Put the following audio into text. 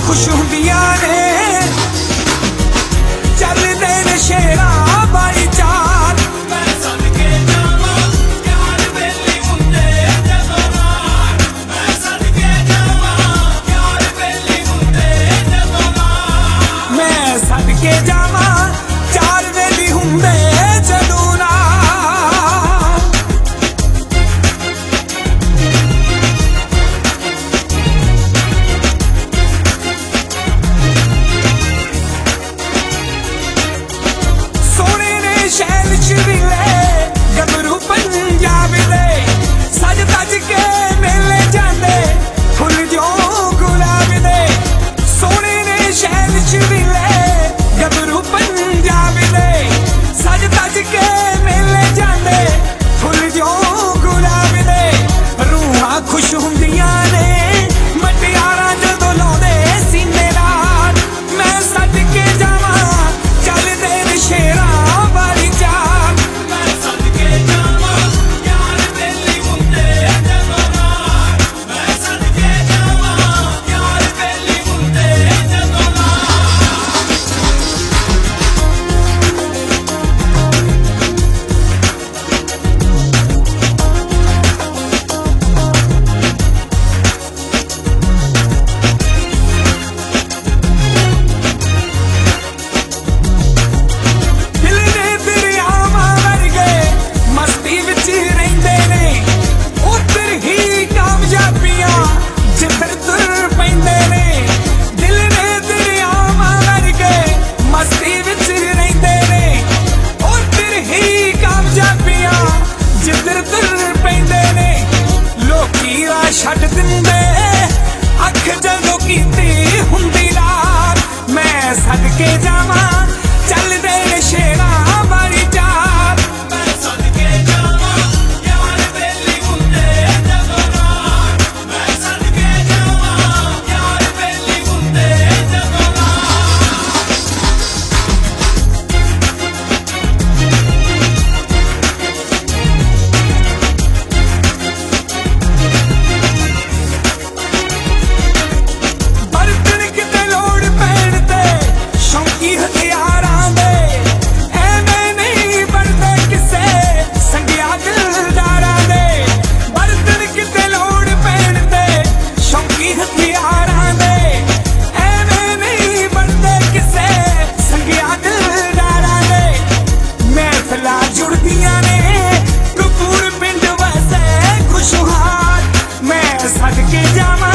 खुश हुंदियां ने चलदे ने शेरां वाली चाल। मैं सदके जावां यार वेली हुंदे जदों नाल। मैं सदके जावां यार वेली हुंदे जदों नाल। मैं सदके जावां यार वेली हुंदे जदों नाल। शहर चविले गबरू पंजाब दे सज तज के मेले जांदे फुल जो गुलाब दे। सोने ने शहर चविले गबरू पंजाब दे सज तज के मेले जांदे फुल जो गुलाब दे। रूहां खुश हुंदियां ने मटियारा जदों लाउंदे सीने नाल। मैं सदके जावां चलदे ने शेरां वाली चाल। मैं सदके जावां यार वेली हुंदे जदों नाल। मैं सदके जावां यार वेली हुंदे जदों नाल। दिल ने दरियावां वर्गे मस्ती विच रहिंदे ने। उधर ही कामयाबियां जिधर तुर पैंदे ने। दिल ने दरियावां वर्गे मस्ती विच रहिंदे ने। उधर ही कामयाबियां जिधर तुर पैंदे ने। लोकी राह छड्ड दिंदे अख जदों कीती हुंदी लाल। मैं सदके जावां चलदे ने शेरां वाली चाल। मैं सदके जावां यार वेली हुंदे जदों नाल। मैं सदके जावां यार वेली हुंदे जदों नाल। बरतन किते लोड़ पैण ते शौकी हथियारां दे। एवें नहीं बनदे किसे संगिया दिलदारां दे। बरतन किते लोड़ पैण ते शौकी हथियारां दे। एवें नहीं बनदे किसे संगिया दिलदारां दे। महफिलां जुड़दियां ने कपूर पिंड वैसे खुशहाल। मैं सदके जावां